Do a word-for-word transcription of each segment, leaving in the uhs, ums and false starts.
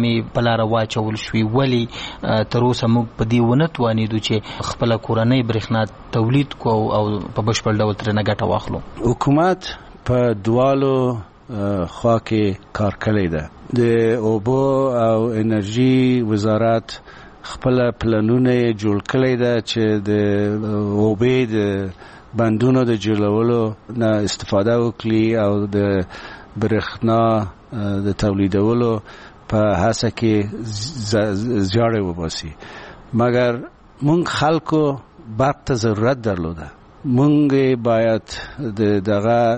برنامې په لاره واچول شوې، ولې تر اوسه موږ په دې ونه توانېدو چې خپله کورنۍ برېښنا تولید کو او په بشپړ ډول ترېنه ګټه واخلو؟ حکومت په دوالو خوا کې کار کړی ده. د اوبو او انرژي وزارت خپل پلانونه جوړ کړی ده چې د اوبې د بندونو د جوړولو نه استفاده وکړي او د برېښنا د تولیدولو په هڅه کې زیاړه وباسي. مګر مونږ خلکو برق ته ضرورت درلوده. مونږ باید د دغه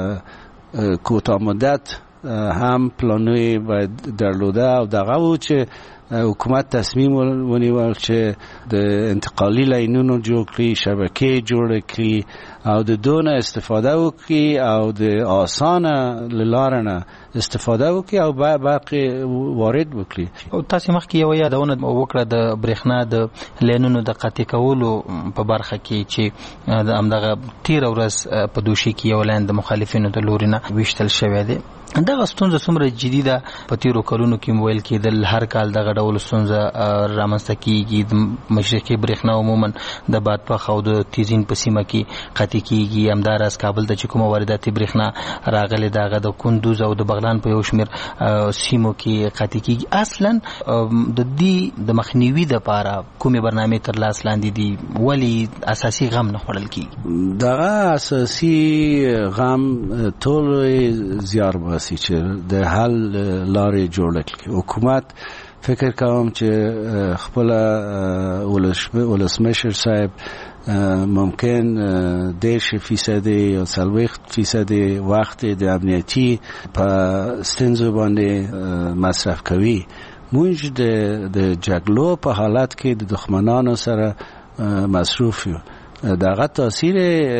کوتاه مدت هم پلانوی باید درلوده او دغه و چې حکومت تصمیم ونیول چې د انتقالي لاینونو جوړ کړي، شبکې جوړ کړي او د دونه استفاده وکړي او د آسانه لاره نه استفاده وکړي او برق وارد وکړي. او تاسو مخکې یو یادونه وکړه د برېښنا د لاینونو د قطع کولو په برخه کې چې همدغه تېره ورځ په دوشي کې یو لاین د مخالفینو د لوري نه ویشتل شوی دی. دغه ستونزه څومره جدي ده؟ په تېرو کلونو کې ویل کېدل هر کال دغه ډول ستونزه رامنځته کېږي. د مشرقي برېښنا عموما د بادپخ او د تیزین په سیمه کې قطع کېږي. همداراز کابل ته چې کومه وارداتي برېښنا راغلې ده هغه د کندوز او د بغلان په یو شمېر سیمو کې قطع کېږي. اصلا د دې د مخنیوي دپاره کومې برنامې تر لاس لاندې دي؟ ولې اساسي غم نه خوړل کېږي؟ دغه اساسي غم ټول زیار باسي چې د حل لارې جوړ کړي. حکومت فکر کوم چې خپل ولسمشر صاحب ممکن دیش فیصد یا څلوېښت فیصد وخت د امنیتي په ستونزو باندې مصرف کوي. موږ د جګړو په حالت کې د دښمنانو سره مصروف یو. دغه تاثیر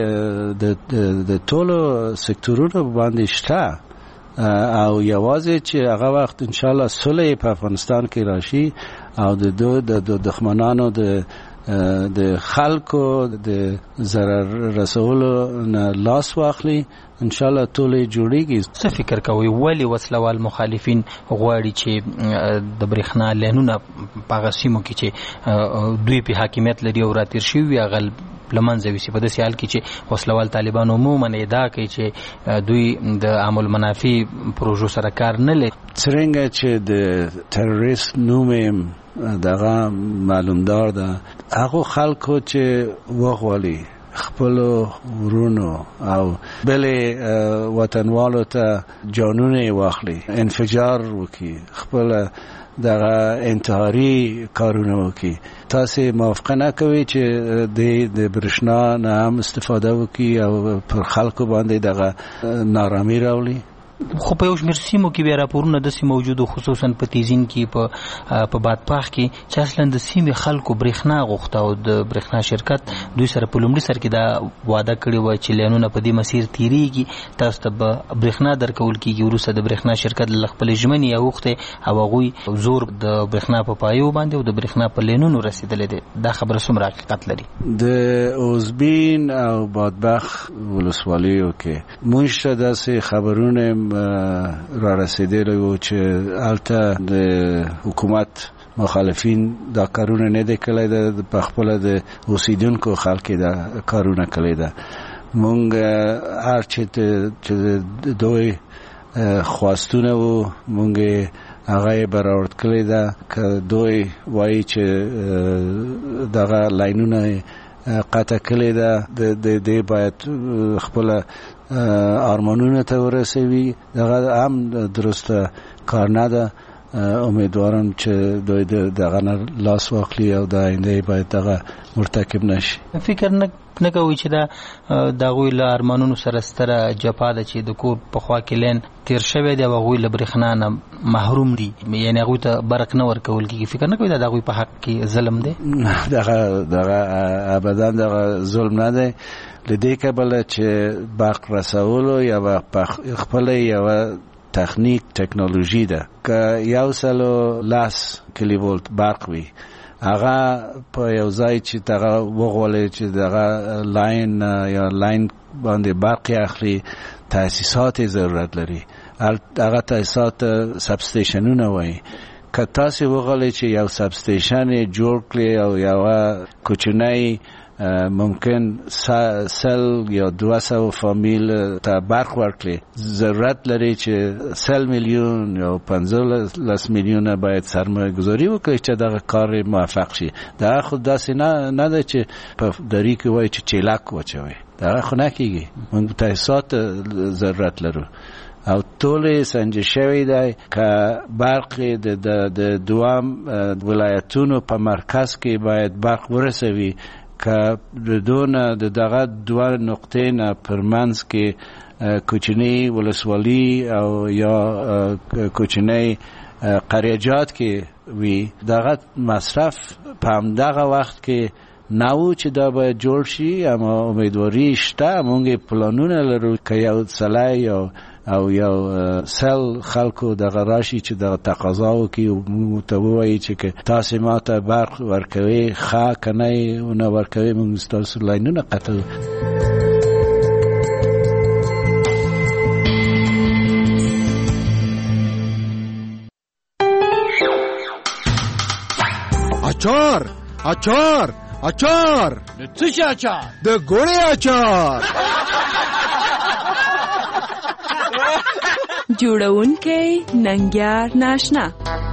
د ټولو سکتورونو باندې شته او یوازې چې هغه وخت ان شاء الله صلح په افغانستان کې راشي او د دو د دښمنانو د د خلکو د ضرر رسولو نه لاس واخلي ان شاء الله ټول جوړیږي. څه فکر کوي ولې وسلوال مخالفین غواړي چې د برېښنا لاینونه په هغه سیمو کې چې دوی په حاکمیت لري او راتېر شوي هغه لمنځه ویسي؟ په داسې حال کې چې وسلوال طالبان عموما ادعا کوي چې دوی د عام المنافع پروژو سره کار نه لري. څرنګه چې د تروریست نوم دغه معلومدار ده، هغه خلکو چې وغواړي خپل ورونو او بلې وطنوالو ته جانونه واخلي، انفجار وکړي، خپل دغه انتحاري کارونه وکړي، تاسو موافقه نه کوي چې د برېښنا نه هم استفاده وکړي او پر خلکو باندې دغه نارامي راولي؟ خو په یو شمېر سیمو کې بیا راپورونه داسې موجود خصوصا په تیزین کې په په بادپخ کې چې اصلا د سیمې خلکو برېښنا غوښته او د برېښنا شرکت دوی سره په لومړي سر کې دا وعده کړې وه چې لاینونه په دې مسیر تېرېږي، تاسو ته به برېښنا درکول کېږي. وروسته د برېښنا شرکت له خپلې ژمنې اوښتې او هغوی زور د برېښنا په پایو باندې او د برېښنا په لینونو رسېدلی دی. دا خبره څومره حقیقت لري؟ د اوزبین او بادپخ ولسوالیو کې موږ ته داسې خبرونه را رسیدلی و چې هلته د حکومت مخالفین دا کارونه نه دی کړی ده، په خپله د اوسیدونکو خلک دا کارونه کړی ده. مونږ هر چې دوی خواستونه و مونږ هغه برآورد کړی ده که دوی وایي چې دغه لاینونه قطع کړی ده، د دې باید خپله آرمانونه ته ورسوي. دغه هم درسته کار نه ده. امیدوارم چې دوی دغه نه لاس واخلي او د آینده باید دغه مرتکب نشي. فکر نه نه کوي چې دا د هغوی له ارمانونو سره ستره جفا ده چې د کور په خوا کې لین تېر شوی دی او هغوی له برېښنا نه محروم دي، یعنې هغوی ته برق نه ورکول کېږي. فکر نه کوي دا د هغوی په حق کې ظلم دی؟ دغه دغه ابدا دغه ظلم نه دی. له دې کبله چې برق رسولو یا خپله یوه تخنیک ټکنالوژي ده که یو سلو لاس کیلو ولت برق وي، هغه په یو ځای چې دغه وغواړي چې دغه لاین یا لاین باندې برق اخلي تاسیسات ضرورت لري. هغه تاسیسات سب استیشنونه وایي که تاسې وغواړئ چې یو سب سټیشن یې جوړ کړئ او یوه کوچنی ممکن سل یا دو سو فامیل ته برق ورکړي، ضرورت لري چې سل میلیون یا پنځلس میلیونه باید سرمایه گذاری وکړي چې دغه کار موفق شي. دا خو داسې نه نه ده چې په دری کې وایي چې چیلک واچوي، دا خو نه کېږي. موږ تاسیسات ضرورت لرو او ټول سنجش شوی دی که برق د د دوام ولایتونو په مرکز کې باید برق ورسوي، که دونه د دغه دوه نقطې نه پر منځ کې کوچنی ولسوالي او یا کوچنی قریجات کې وي، دغه مصرف په همدغه وخت کې نو چې دا باید جوړ شي. اما امیدواری شته، موږ پلانونه لرو که یو سلای یا او یو سل خلکو دغه راشي چې دغه تقاضا وکړي او موږ ته ووایي چې که تاسې ما ته برق ورکوئ ښه، که نه ونه ورکوئ موږ ستاسو لاینونه قطع. اچار اچار اچار د څه شي اچار؟ د ګوړې اچار. جوړونکی ننګیار ناشنا.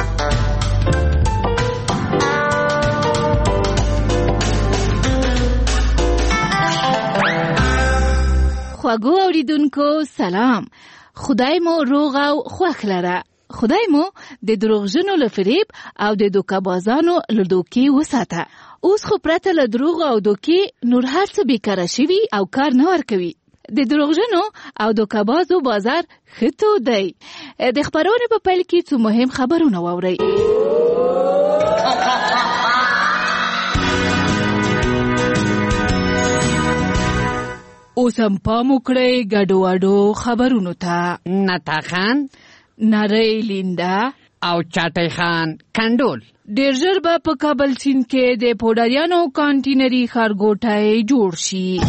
خواږو اوریدونکو سلام، خدای مو روغ او خوښ لره. خدای مو د دروغجنو له فریب او د دوکه‌بازانو له دوکې وساته. اوس خو پرته له دروغ او دوکې نور هر څه بیکاره شوي او کار نه ورکوي. د دروغجنو او دوکه‌بازو بازار ښه تود دی. د خپرونې په پیل کې څو مهم خبرونه واورئ. اوس هم پام وکړئ ګډو وډو خبرونو ته. نتا خان، نری لیندا او چاټی خان کنډول. ډېر ژر به په کابل سیند کې د پوډریانو کانټینري ښارګوټی جوړ شي.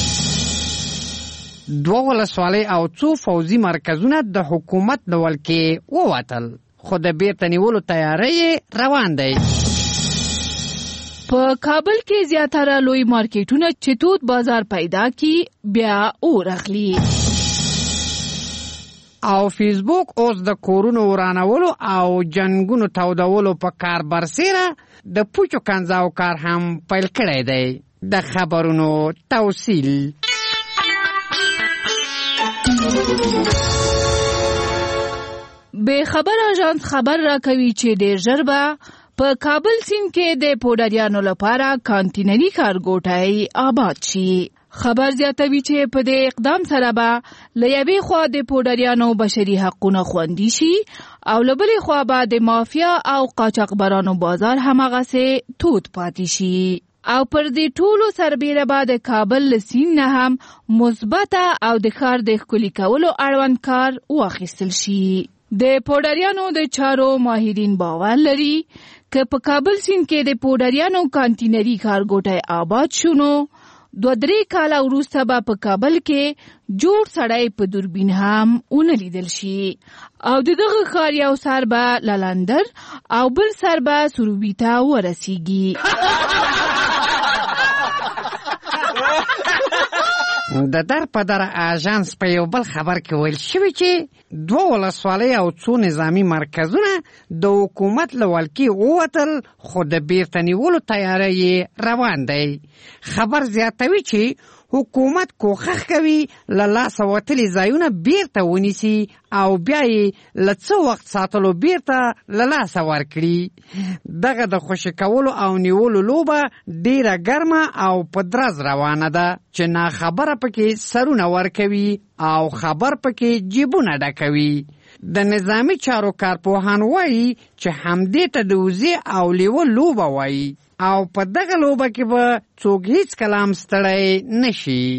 دوه ولسوالۍ او څو فوزي مرکزونه د حکومت د ولکې ووتل، خو د بیرته نیولو تیاری روان دی. په کابل کې زیاتره لوی مارکیټونه چې تود بازار پیدا کی بیا اور اخلي. او فیسبوک اوس د کورونو ورانولو او جنګونو تودولو په کار برسیره د پوچو کنځاو کار هم پیل کړی دی. د خبرونو توصیل. به خبر آژانس خبر را کوي چې ډېر ژر به په کابل سیند کې د پوډریانو لپاره کانټینري ښارګوټی آباد شي. خبر زیاتوي چې په دې اقدام سره به له یوې خوا د پوډریانو بشري حقونه خوندي شي او له بلې خوا به د مافیا او قاچاقبرانو بازار هماغسې تود پاتې شي. او پر دې ټولو سربیره به د کابل له سیند نه هم مثبته او د ښار د ښکلي کولو اړوند کار واخیستل شي. د پوډریانو د چارو ماهرین باور لري که په کابل سیند کې د پوډریانو کانټینري ښارګوټی آباد شونو دو درې کاله وروسته به په کابل کې جوړ سړی په دوربین هم ونه لیدل شي او د دغه ښار یو سر به لالندر او بل سر به سروبي ته ورسیږي. د در په در آژانس په یو بل خبر کې ویل شوي چې دوه ولسوالۍ او څو نظامي مرکزونه د حکومت له ولکې ووتل، خو د بیرته نیولو تیاری روان دی. خبر زیاتوي چې حکومت کوښښ کوي له لاسه وتلي ځایونه بیرته ونیسي او بیا یې له څه وخت ساتلو بیرته له لاسه ورکړي. دغه د خوشي کولو او نیولو لوبه ډیره ګرمه او په درز روانه ده چې ناخبره پکې سرونه ورکوي او خبر پکې جیبونه ډکوي. د نظامی چارو کارپوهان وایي چې همدې ته د وزې او لیوه لوبه وایي او په دغه لوبه کې به څوک هیڅ کلام ستړی نشي.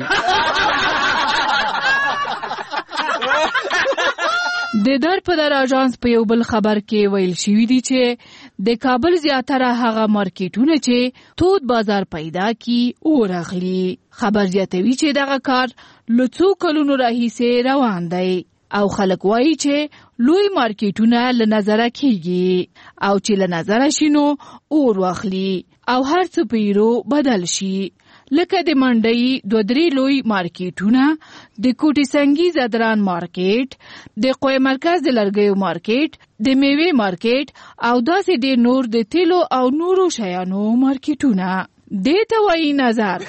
د در په در آژانس په یو بل خبر کې ویل شوي دي چې د کابل زیاتره هغه مارکیټونه چې تود بازار پیدا کی اور اخلي. خبر زیاتوي چې دغه کار له څو کلونو راهیسې روان دی. او خلک وایي چې لوی مارکیټونه له نظره کیږي او چې له نظره شینو اور واخلي او هر څه پیرو بدل شي، لکه د منډۍ دوه درې لوی مارکیټونه، د کوټي سنگي زدران مارکیټ، د قوی مرکز د لرګیو مارکیټ، د میوې مارکیټ او داسې ډېر نور د تیلو او نورو شیانو مارکیټونه. دې ته وایي نظر.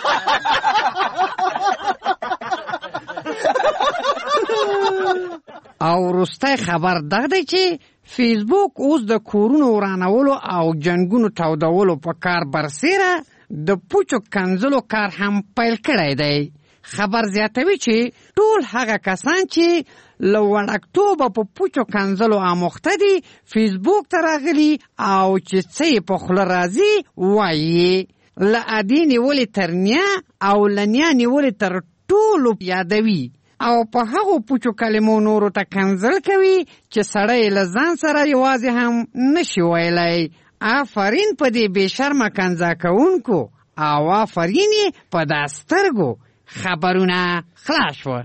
او وروستی خبر دغه دی چې فیسبوک اوس د کورونو ورانولو او جنګونو تودولو په کار برسیره د پوچو کنځلو کار هم پیل کړی دی. خبر زیاتوي چې ټول هغه کسان چې له وړکتوبه په پوچو کنځلو آموخته دي فیسبوک ته راغلي او چې څه یې په خوله راځي وایي، له ادې نیولې تر نیا او له نیا نیولې تر ټولو یادوي او په هغو پوچو کلمو نورو ته کنځل کوي چې سړی له ځان سره یوازې هم نشي ویلی. آفرین په دې بې شرمه کنځا کوونکو او آفرین یې په دا سترګو. خبرونه خلاص شوه.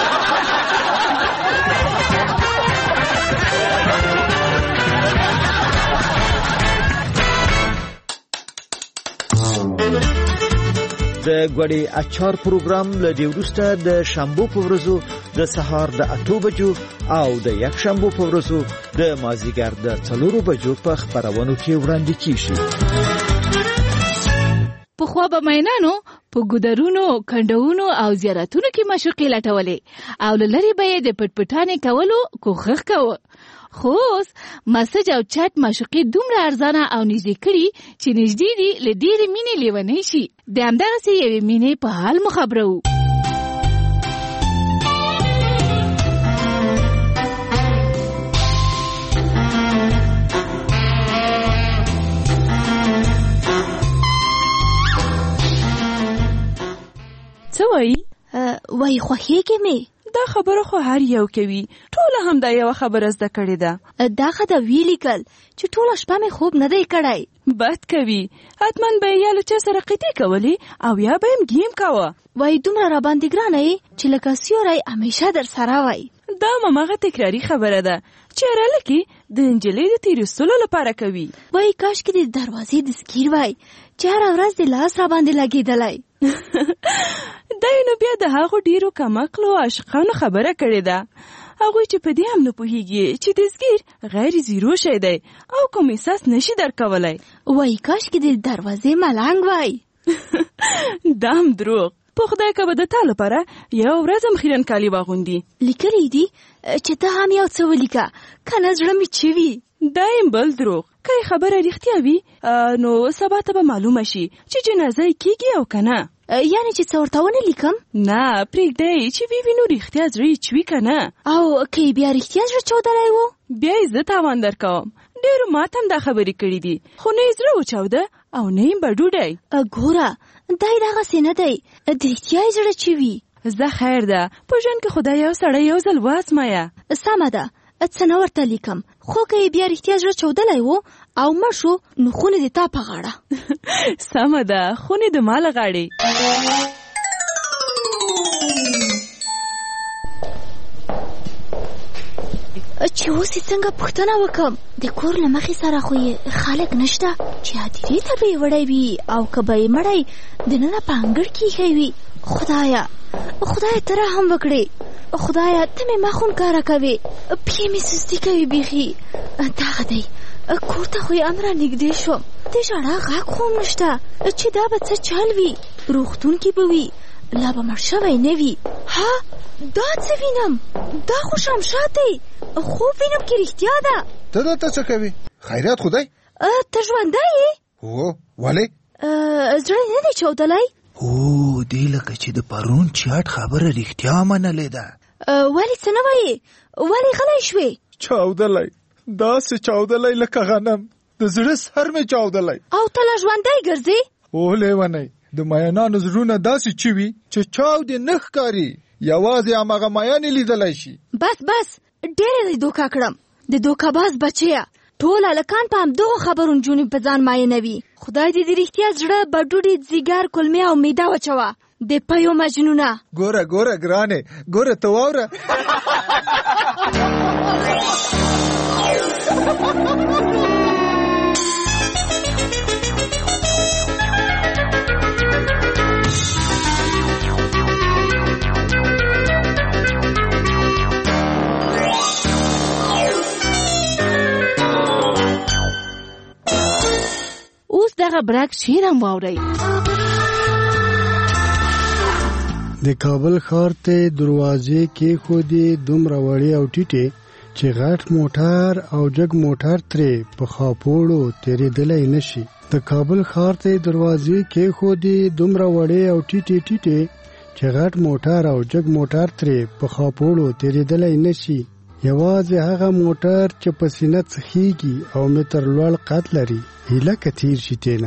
د ګوډي اچار پروګرام له دې وروسته د شنبو په ورځو د سهار د اته بجو او د یک شنبو په ورځو د مازیګر د څلورو بجو په خبرونو کې وړاندې کیږي. په خو به مینانو په ګودرونو، کندهونو او زیارتونو کې مشوقې لټولې او له لرې به یې د پټپټانې کولو کوښښ کوه. خو اوس مسج او چټ مشوقې دومره ارزانه او نږدې کړي چې نږدې دي له ډېرې مینې لیونی شي. د همدغسې یوې مینې په حال مو خبرو. څه وایي؟ وایي خوښېږې مې. دا خبره خو هر یو کوي، ټوله هم دا یو خبره زده کړې ده. دا خو د وی لیکل چې ټوله شپه مې خوب نه دی کړی. بد کوي، حتما به یې یا له چا سره قطې کولې او یا به هم گیم کوه. وایي دومره راباندې ګرانه یې چې لکه سیوری همیشه در سره وای. دا هماغه تکراري خبره ده چې هرهلکې د نجلۍ د تېرېستلو لپاره کوي. وایي کاشکې د دروازې د سکیر وای چې هره ورځ د لاس راباندې لګېدلی. دا نو بیا د هغو ډیرو کمعقلو عاشقانو خبره کړې ده. هغوی چې په دې هم نه پوهېږي چې دستګیر غیر زیرو شی دی او کوم احساس نشي درکولی. وایي کاشکې د دروازې ملنګ وای. دا هم دروغ. په خدای که به د تا لپاره یو ورځ هم خیرن کالي واغوندي. لیکلی دي چې ته هم یو څه ولیکه که نه زړه مې چوي. دا یم بل دروغ. که خبره رښتیا وي نو سبا ته به معلومه شي چې جنازه یې کېږي او که نه. یعنې چې څه ورته ونه لیکم؟ نه پرېږدی چې وی وي نو رښتیا زړه یې چوي که نه. او که یې بیا رښتیا زړه چاودلی و بیا یې زه تاوان در کوم. ډېرو ما ته هم دا خبرې کړي دي خو نه یې زړه وچاوده او نه یې بډوډی. ګوره دا یې دغسې نه دی، د رښتیا یې زړه چوي. زه خیر ده په ژوند کې خدای یو سړی یو ځل وازمایه. سمه ده څه نه ورته لیکم، خو که یې بیا رښتیا زړه چاودلی و او مړ شو نو خونې د تا په غاړه. سمه ده خونې د ما له غاړې. چې اوس یې څنګه پوښتنه وکړم؟ د کور له مخې سره خو یې خلک نشته چې هدیرې ته به یې وړی وي او که به یې مړی دننه په انګړ کې ایښی وي. خدایه خدایه ته رحم وکړې، خدایه ته مې مخون کاره کوې، پښې مې سستي کوي بیخي. دغه دی کور ته خو یې ان را نږدې شوم، د ژړا غږ خو هم نشته چې دا به څه چل وي، روغتون کې به وي، لا به مړ شوی نه وي. ها دا څه وینم؟ دا خو شمشاد دی، خوب وینم کې رښتیا ده. ته دلته څه کوې؟ خیریت خو دی؟ ته ژوندی یې؟ هو ولې؟ زړه نه دی چاودلی؟ هو دی لکه چې د پرون چاټ خبره رښتیا منلې ده. ولې څه نه وایې؟ ولې غلی شوې؟ چاودلی داسې چاودلی لکه غنم، د زړه سر مې چاودلی. او ته لا ژوندی ګرځې؟ او لیونی د مینانو زړونه داسې چوي چې چاودې نه ښکاري، یوازې هماغه مینې لیدلی شي. بس بس ډېره دې دوکه کړم، د دوکه باز بچیه. ټول هلکان په همدغو خبرو نجونې په ځان ماینوي. خدای دې د رښتیا زړه بډوډې ځیګر کلمې او میده وچوه د پیو مجنونه. ګوره ګوره ګرانې ګوره ته واوره. اوس دغه برک شعر هم واورئ. د کابل ښار ته دروازې کېښودې دومره وړې او ټیټې چې غټ موټر او جګ موټر ترې په خاپوړو تېرېدلی نه شي. د کابل ښار ته دروازې کېښودې دومره وړې او ټیټې ټیټې چې غټ موټر او جګ موټر ترې په خاپوړو تېرېدلی نه شي. یوازې هغه موټر چې په سینه څخېږي او متر لوړ قد لري هیله که تیر شي تېنه.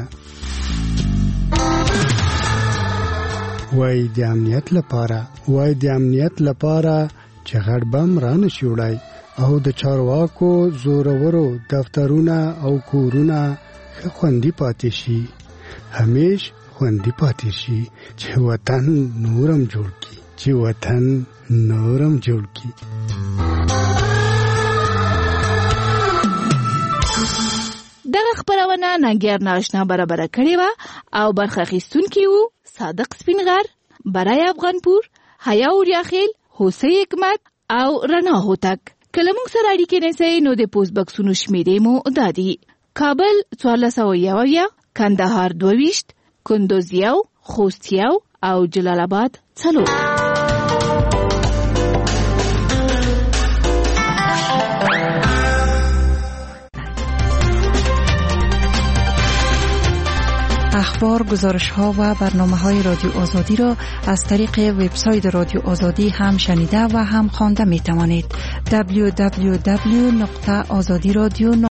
وای د امنیت لپاره وای د امنیت لپاره چې غټ بم رانه شي وړای او د چارواکو زورورو دفترونه او کورونه ښه خوندي پاتې شي، همیش خوندي پاتې شي چې وطن نورم جوړ کی چې وطن نورم جوړ کی. دغه خبرونه ننګیار ناشنا برابر کړې وه او برخه اخیستونکي وو صادق سپینغر، برای افغانپور، حیا اوریاخیل، حسین حکمت او رڼا هوتک. که له موږ سره اړیکې نیسئ نو د پوسټ بکسونو شمیرې مو دا دي: کابل څوارلس سوه یو اویا، کندهار دوه ویشت، کندوز یو، خوست یو او جلال آباد څلور. اخبار، گزارش ها و برنامه های رادیو آزادی را از طریق وبسایت رادیو آزادی هم شنیده و هم خوانده می توانید. دبلیو دبلیو دبلیو نقطه آزادی رادیو